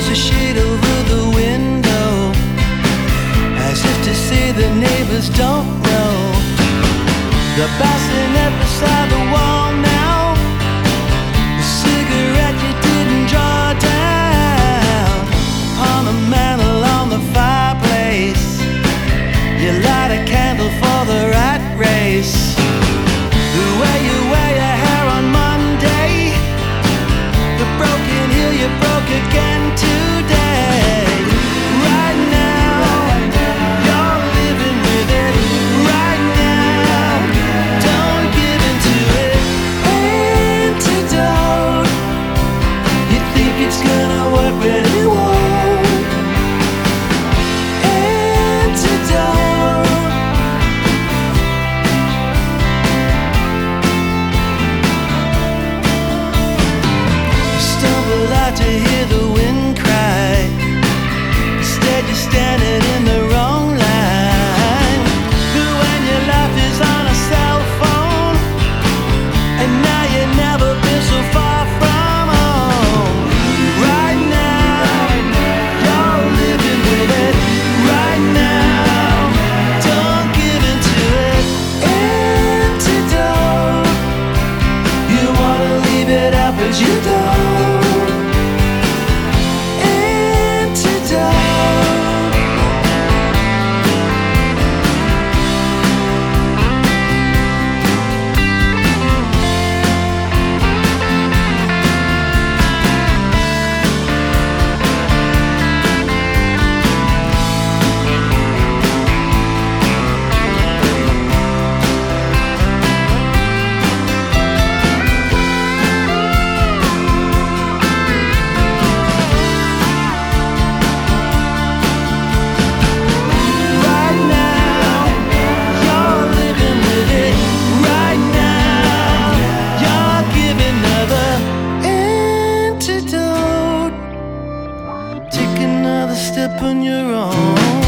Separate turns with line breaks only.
a shade over the window, as if to say the neighbors don't know. The bassinet beside the wall now, the cigarette you didn't draw down, upon the mantel on the fireplace, you light a candle for the rat race. The way you wear your hair on Monday, the broken heel you broke again today. Right now, you're living with it. Right now, don't give in to it. Antidote. You think it's gonna work, but it won't. Antidote. You stumble out to hear the wind cry. Instead you're standing in the wrong line. When your life is on a cell phone, and now you've never been so far from home. Right now, you're living with it. Right now, don't give in to it. Antidote. You wanna leave it out, but you don't. Take another step on your own.